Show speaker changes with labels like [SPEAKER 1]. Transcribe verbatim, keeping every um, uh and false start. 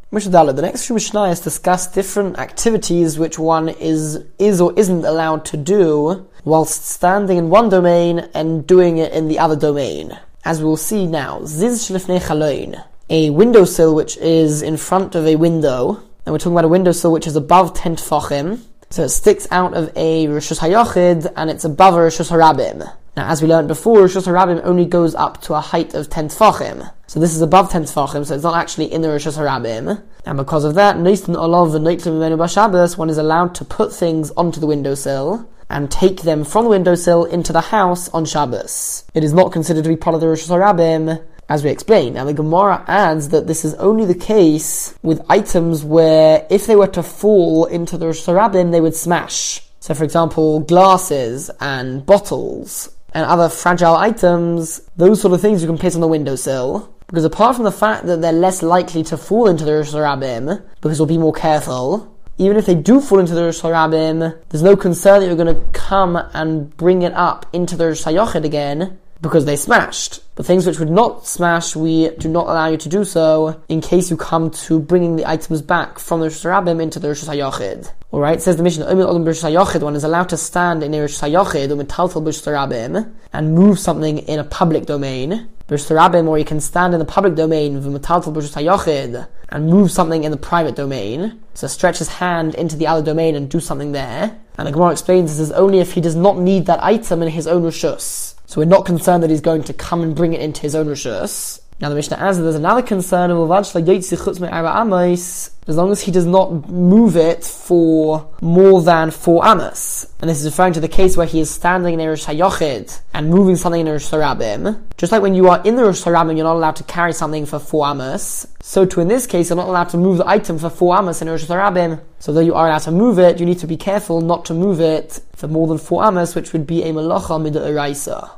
[SPEAKER 1] Mishnah Dalet. The next few Mishnayos discuss different activities which one is is or isn't allowed to do whilst standing in one domain and doing it in the other domain. As we will see now, Ziz Shlifnei Chaloin, a windowsill which is in front of a window, and we're talking about a windowsill which is above ten tefachim, so it sticks out of a Rishus HaYachid and it's above a Rishus HaRabim. Now, as we learned before, Rishus HaRabim only goes up to a height of ten tefachim. So this is above ten tefachim, so it's not actually in the Rishus HaRabim. And because of that, Neistan Olav and Neitlim Mimenu B'Shabbos, one is allowed to put things onto the windowsill and take them from the windowsill into the house on Shabbos. It is not considered to be part of the Rishus HaRabim, as we explained. Now the Gemara adds that this is only the case with items where if they were to fall into the Rishus HaRabim, they would smash. So for example, glasses and bottles and other fragile items, those sort of things you can place on the windowsill. Because apart from the fact that they're less likely to fall into the Rishus HaRabim, because we'll be more careful, even if they do fall into the Rishus HaRabim, there's no concern that you're going to come and bring it up into the Rishus HaYachid again, because they smashed. The things which would not smash, we do not allow you to do so in case you come to bringing the items back from the Rishus HaRabim into the Rishus HaYachid. Alright, says the Mishnah, one is allowed to stand in a Rishus HaYachid or metaltal Rishus HaRabim and move something in a public domain. Rishus HaRabim, or you can stand in the public domain metaltal Rishus HaYachid and move something in the private domain. So stretch his hand into the other domain and do something there. And the Gemara explains this is only if he does not need that item in his own Rishus. So we're not concerned that he's going to come and bring it into his own Rishus. Now the Mishnah adds that there's another concern, as long as he does not move it for more than four amas. And this is referring to the case where he is standing in a Rishus HaYachid and moving something in a Rishus HaRabim. Just like when you are in the Rishus HaRabim, you're not allowed to carry something for four amas. So too in this case, you're not allowed to move the item for four amas in a Rishus HaRabim. So though you are allowed to move it, you need to be careful not to move it for more than four amas, which would be a malacha mid'oraisa.